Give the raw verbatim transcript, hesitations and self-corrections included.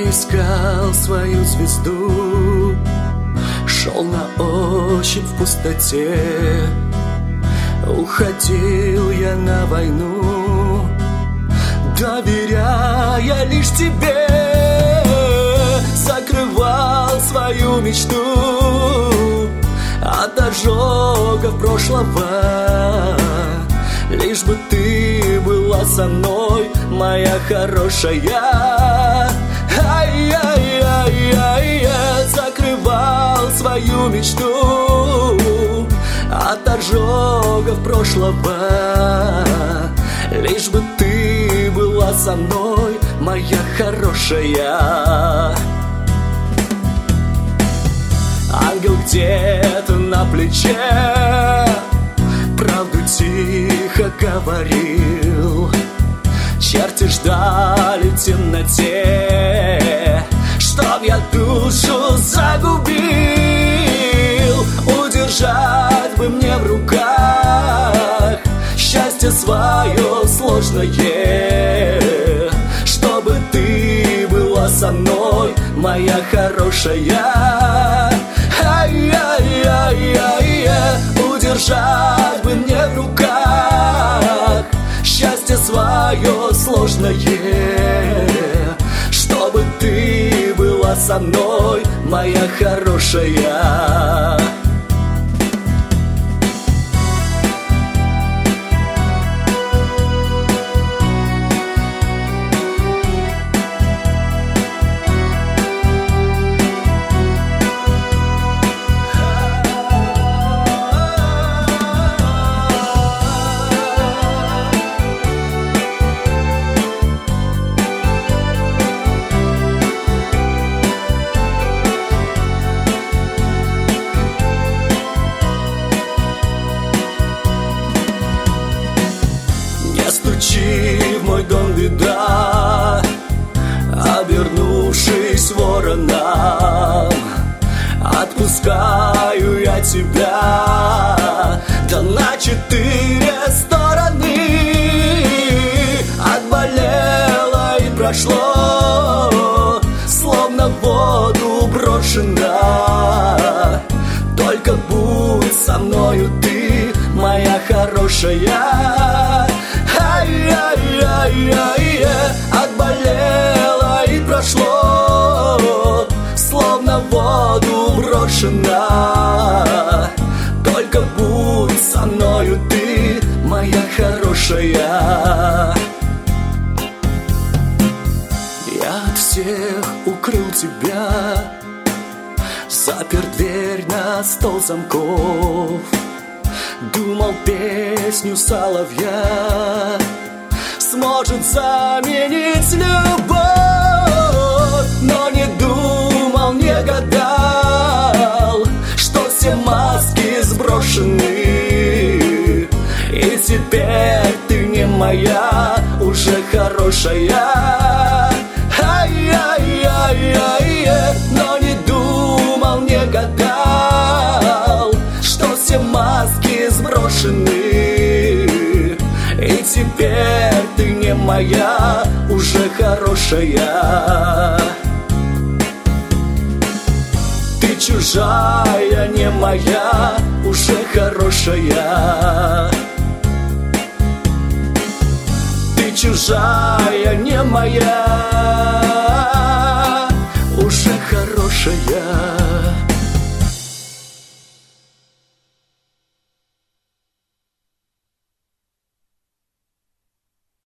искал свою звезду, шел на ощупь в пустоте. Уходил я на войну, доверяя лишь тебе. Закрывал свою мечту от ожогов прошлого, лишь бы ты была со мной, моя хорошая. Ай-яй-яй-яй, закрывал свою мечту от ожогов прошлого, лишь бы ты была со мной, моя хорошая. Ангел где-то на плече правду тихо говорил. Черти ждали в темноте, чтоб я душу загубил. Удержать бы мне в руках счастье свое сложное, чтобы ты была со мной, моя хорошая. Ай-яй-яй-яй, удержать бы мне в руках счастье свое сложное, чтобы ты была со мной, моя хорошая. Стучи в мой дом, беда, обернувшись вороном. Отпускаю я тебя, да на четыре стороны. Отболело и прошло, словно в воду брошено. Только будь со мною ты, моя хорошая. Ай-яй-яй-яй, отболело и прошло, словно в воду брошено. Только будь со мною ты, моя хорошая. Я от всех укрыл тебя, запер дверь на стол замков. Думал, песню соловья сможет заменить любовь, но не думал, не гадал, что все маски сброшены, и теперь ты не моя, уже хорошая. Ай-яй-яй-яй, но не думал, не гадал, что все маски сброшены, и теперь ты не моя, уже хорошая. Ты чужая, не моя, уже хорошая. Ты чужая, не моя, уже хорошая.